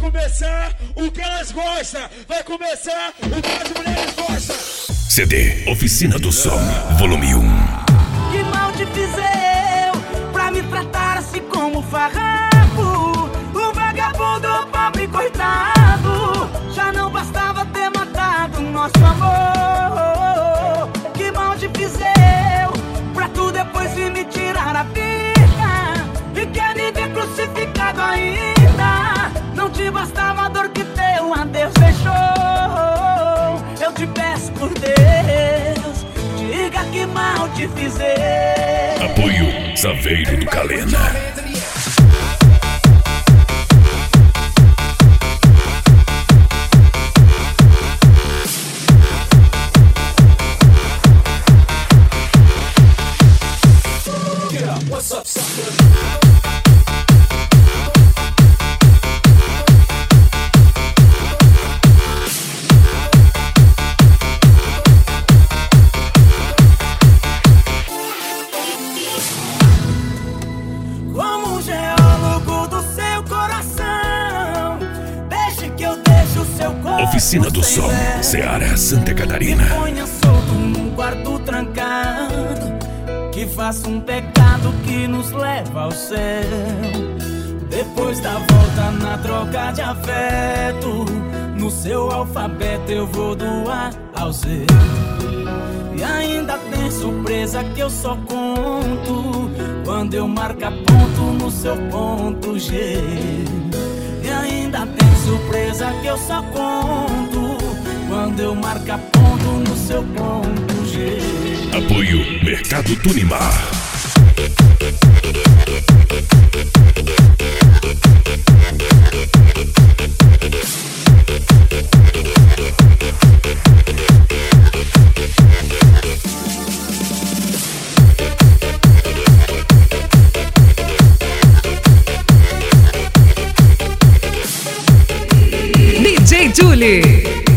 começar o que elas gostam, vai começar o que as mulheres gostam. CD Oficina do Som, volume 1. Que mal te fiz eu pra me tratar assim como farrapo? O vagabundo, pobre coitado, já não bastava ter matado nosso amor. Que mal te fiz eu pra tu depois vir me tirar a vida e quer me ver crucificado ainda. Não te bastava a dor que teu adeus deixou. Eu te peço por Deus, diga que mal te fiz eu. Apoio Saveiro do Calena. Como um geólogo do seu coração, deixe que eu deixe o seu corpo. Oficina do Som, Ceará, Santa Catarina. Me ponha solto num quarto trancado, que faça um pecado que nos leva ao céu. Depois da volta na troca de afeto, no seu alfabeto eu vou do A ao Z. E ainda tem surpresa que eu só conto quando eu marcar ponto no seu ponto G. E ainda tem surpresa que eu só conto quando eu marcar ponto no seu ponto G. Apoio Mercado Tunimar. DJ Julie.